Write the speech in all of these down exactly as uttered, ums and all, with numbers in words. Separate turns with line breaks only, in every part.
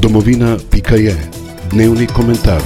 Domovina pika je. Dnevni komentar.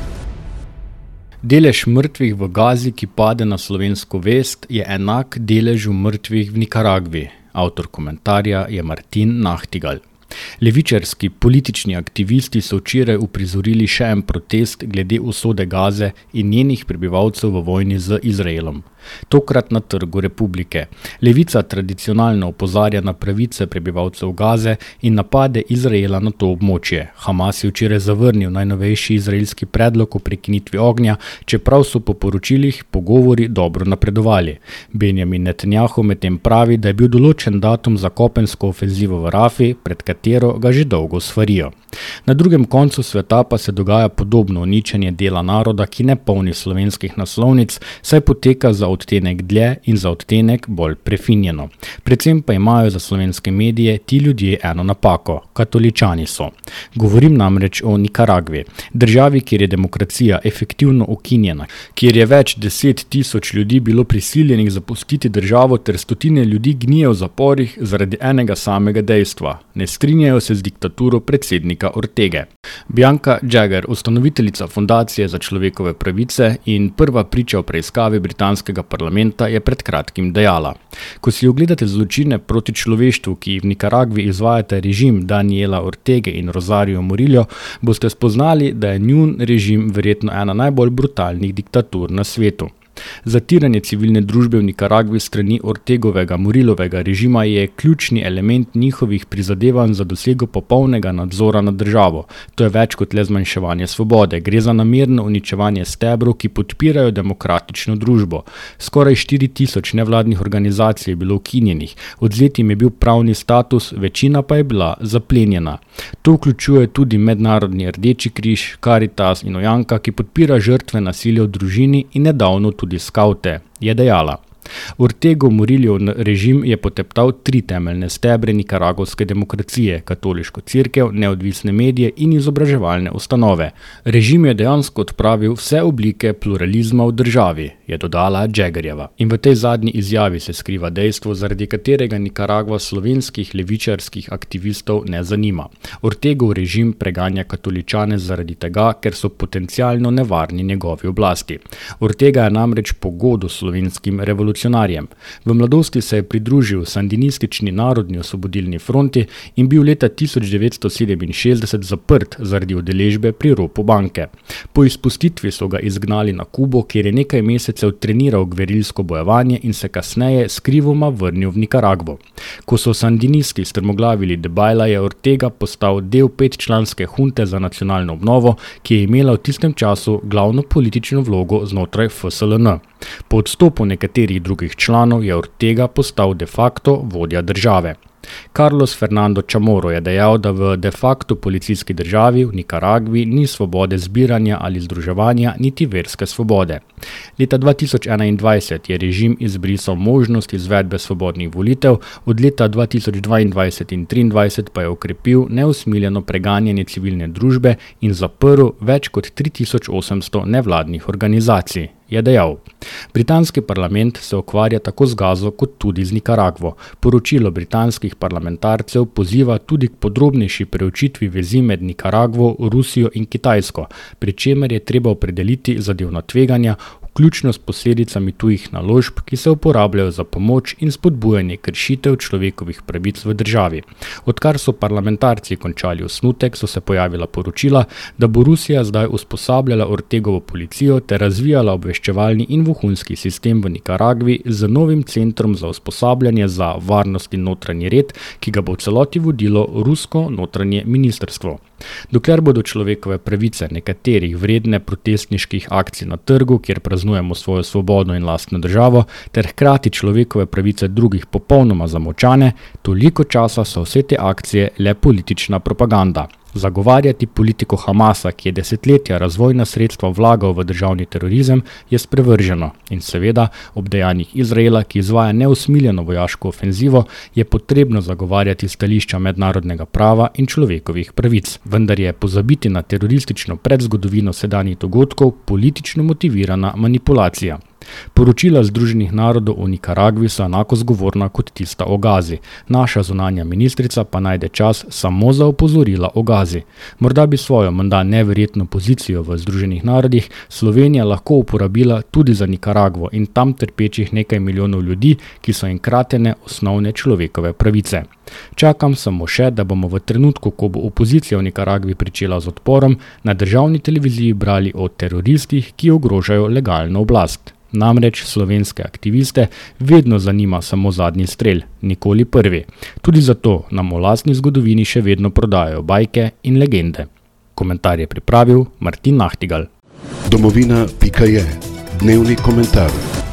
Delež mrtvih v Gazi, ki pade na slovensko vest, je enak deležu mrtvih v Nikaragvi. Avtor komentarja je Martin Nahtigal. Levičarski politični aktivisti so včeraj uprizorili še en protest glede usode Gaze in njenih prebivalcev v vojni z Izraelom. Tokrat na Trgu Republike. Levica tradicionalno opozarja na pravice prebivalcev Gaze in napade Izraela na to območje. Hamas je včeraj zavrnil najnovejši izraelski predlog o prekinitvi ognja, čeprav so po poročilih pogovori dobro napredovali. Benjamin Netanjahu medtem pravi, da je bil določen datum za kopensko ofenzivo v Rafi, pred katero ga že dolgo svarijo. Na drugem koncu sveta pa se dogaja podobno uničenje dela naroda, ki ne polni slovenskih naslovnic, saj poteka za odtenek dlje in za odtenek bolj prefinjeno. Predvsem pa imajo za slovenske medije ti ljudje eno napako – katoličani so. Govorim namreč o Nikaragvi, državi, kjer je demokracija efektivno ukinjena, kjer je več deset tisoč ljudi bilo prisiljenih zapustiti državo ter stotine ljudi gnije v zaporih zaradi enega samega dejstva. Ne strinjajo se z diktaturo predsednika Ortege. Bianca Jagger, ustanoviteljica Fundacije za človekove pravice in prva priča o preiskavi britanskega parlamenta, je pred kratkim dejala: Ko si ogledate zločine proti človeštvu, ki jih v Nikaragvi izvajata režim Daniela Ortege in Rosario Murillo, boste spoznali, da je njun režim verjetno ena najbolj brutalnih diktatur na svetu. Zatiranje civilne družbe v Nikaragvi strani Ortegovega Murillovega režima je ključni element njihovih prizadevanj za dosego popolnega nadzora nad državo. To je več kot le zmanjševanje svobode. Gre za namerno uničevanje stebrov, ki podpirajo demokratično družbo. Skoraj štiri tisoč nevladnih organizacij je bilo ukinjenih, odvzet jim je bil pravni status, večina pa je bila zaplenjena. To vključuje tudi Mednarodni Rdeči križ, Karitas in Ojanka, ki podpira žrtve nasilja v družini in nedavno tudi skavte, je dejala. Ortego Murillov režim je poteptal tri temeljne stebre nikaragovske demokracije, katoliško cerkev, neodvisne medije in izobraževalne ustanove. Režim je dejansko odpravil vse oblike pluralizma v državi, je dodala Jaggerjeva. In v tej zadnji izjavi se skriva dejstvo, zaradi katerega Nikaragva slovenskih levičarskih aktivistov ne zanima. Ortegov režim preganja katoličane zaradi tega, ker so potencialno nevarni njegovi oblasti. Ortega je namreč pogodu slovenskim revolucionarjem. V mladosti se je pridružil sandinistični Narodni osvobodilni fronti in bil leta tisoč devetsto sedeminšestdeset zaprt zaradi udeležbe pri ropu banke. Po izpustitvi so ga izgnali na Kubo, kjer je nekaj mesecev treniral gverilsko bojevanje in se kasneje skrivoma vrnil v Nikaragvo. Ko so sandinisti strmoglavili Debajla, je Ortega postal del petčlanske hunte za nacionalno obnovo, ki je imela v tistem času glavno politično vlogo znotraj F S L N. Po odstopu nekaterih drugih članov je Ortega postal de facto vodja države. Carlos Fernando Chamorro je dejal, da v de facto policijski državi v Nikaragvi ni svobode zbiranja ali združevanja, niti verske svobode. Leta dva tisoč enaindvajset je režim izbrisal možnost izvedbe svobodnih volitev, od leta dva tisoč dvaindvajset in triindvajset pa je okrepil neusmiljeno preganjanje civilne družbe in zaprl več kot tri tisoč osemsto nevladnih organizacij, je dejal. Britanski parlament se ukvarja tako z Gazo kot tudi z Nikaragvo. Poročilo britanskih parlamentarcev poziva tudi k podrobnejši preučitvi vezi med Nikaragvo, Rusijo in Kitajsko, pri čemer je treba opredeliti zadevna tveganja, vključno s posledicami tujih naložb, ki se uporabljajo za pomoč in spodbujanje kršitev človekovih pravic v državi. Odkar so parlamentarci končali osnutek, so se pojavila poročila, da bo Rusija zdaj usposabljala Ortegovo policijo ter razvijala obveščevalni in vohunski sistem v Nikaragvi z novim centrom za usposabljanje za varnost in notranji red, ki ga bo v celoti vodilo rusko notranje ministrstvo. Dokler bodo človekove pravice nekaterih vredne protestniških akcij na trgu, kjer praznujemo svojo svobodno in lastno državo, ter hkrati človekove pravice drugih popolnoma zamočane, toliko časa so vse te akcije le politična propaganda. Zagovarjati politiko Hamasa, ki je desetletja razvojna sredstva vlagal v državni terorizem, je sprevrženo in seveda ob dejanjih Izraela, ki izvaja neusmiljeno vojaško ofenzivo, je potrebno zagovarjati stališča mednarodnega prava in človekovih pravic. Vendar je pozabiti na teroristično predzgodovino sedanjih dogodkov politično motivirana manipulacija. Poročila Združenih narodov o Nikaragvi so enako zgovorna kot tista o Gazi. Naša zunanja ministrica pa najde čas samo za opozorila o Gazi. Morda bi svojo menda neverjetno pozicijo v Združenih narodih Slovenija lahko uporabila tudi za Nikaragvo in tam trpečih nekaj milijonov ljudi, ki so jim kratene osnovne človekove pravice. Čakam samo še, da bomo v trenutku, ko bo opozicija v Nikaragvi pričela z odporom, na državni televiziji brali o teroristih, ki ogrožajo legalno oblast. Namreč slovenske aktiviste vedno zanima samo zadnji strel, nikoli prvi. Tudi zato nam o lastni zgodovini še vedno prodajajo bajke in legende. Komentar je pripravil Martin Nahtigal.
Domovina pika je. Dnevni komentar.